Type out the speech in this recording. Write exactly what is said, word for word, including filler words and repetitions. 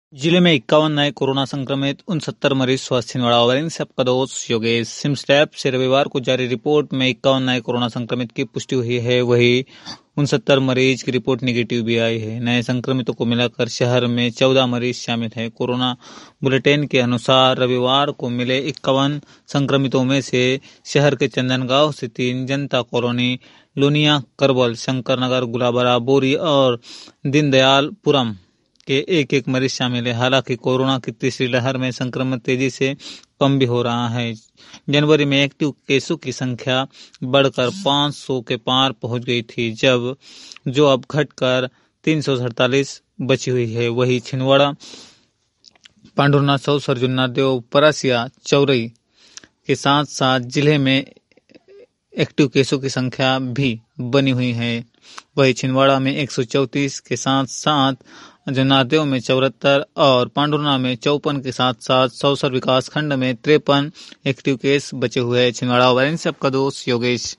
जिले में इक्यावन नए कोरोना संक्रमित, उनसत्तर मरीज स्वस्थ। छिंदवाड़ा ओवरिन से आपका दोस्त योगेश। सिम्स लैब से रविवार को जारी रिपोर्ट में इक्यावन नए कोरोना संक्रमित की पुष्टि हुई है। वहीं उनसत्तर मरीज की रिपोर्ट निगेटिव भी आई है। नए संक्रमितों को मिलाकर शहर में चौदह मरीज शामिल हैं। कोरोना बुलेटिन के अनुसार रविवार को मिले इक्यावन संक्रमितों में से शहर के चंदनगांव से तीन, जनता कॉलोनी, लोनिया, करबल, शंकर नगर, गुलाबरा, बोरी और दीनदयालपुरम के एक एक मरीज शामिल है। हालांकि कोरोना की तीसरी लहर में संक्रमण तेजी से कम भी हो रहा है। जनवरी में एक्टिव केसों की संख्या बढ़कर पाँच सौ के पार पहुंच गई थी, जब जो अब घटकर तीन सौ सैंतालीस बची हुई है। वहीं छिंदवाड़ा, पांडुरना, सौसर, जुन्ना, देव, परासिया, चौरई के साथ साथ जिले में एक्टिव केसों की संख्या भी बनी हुई है। वहीं छिंदवाड़ा में एक सौ चौंतीस के साथ साथ जुन्नादेव में चौहत्तर और पांडुरना में चौपन के साथ साथ सौसर विकास खंड में तिरपन एक्टिव केस बचे हुए हैं। छिंदवाड़ा ओवरिन से आपका दोस्त योगेश।